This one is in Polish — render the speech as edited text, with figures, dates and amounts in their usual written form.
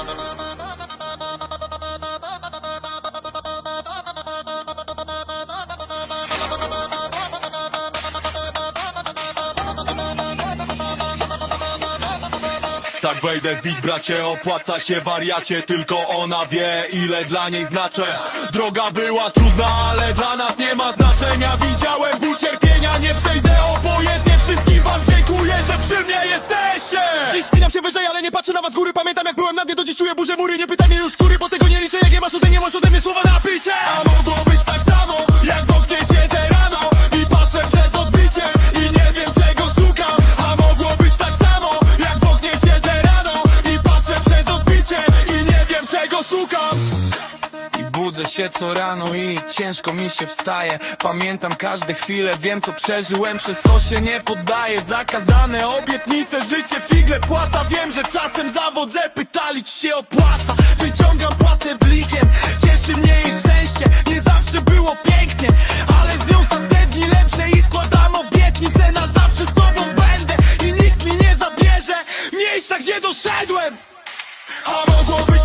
Tak wejdę w beat, bracie, opłaca się wariacie. Tylko ona wie, ile dla niej znaczę. Droga była trudna, ale dla nas nie ma znaczenia. Widziałem ból cierpienia, nie przejdę obojętnie. Wszystkim wam dziękuję, że przy mnie jesteście. Dziś wspinam się wyżej, ale nie patrzę na was z góry. Pamiętam jak byłem na dnie, do dziś czuję burzę mury. Nie pytaj mnie już skóry, bo tego nie liczę. Jak nie masz ode mnie słowa na picie. A mogło być tak samo, jak w oknie siedzę rano i patrzę przez odbicie i nie wiem czego szukam. A mogło być tak samo, jak w oknie siedzę rano i patrzę przez odbicie i nie wiem czego szukam. Budzę się co rano i ciężko mi się wstaje. Pamiętam każde chwile, wiem co przeżyłem, przez to się nie poddaję. Zakazane obietnice, życie figle płata. Wiem, że czasem zawodzę, pytali czy się opłaca. Wyciągam płacę blikiem, cieszy mnie i szczęście. Nie zawsze było pięknie, ale z nią są te dni lepsze. I składam obietnicę, na zawsze z tobą będę i nikt mi nie zabierze miejsca, gdzie doszedłem. A mogło być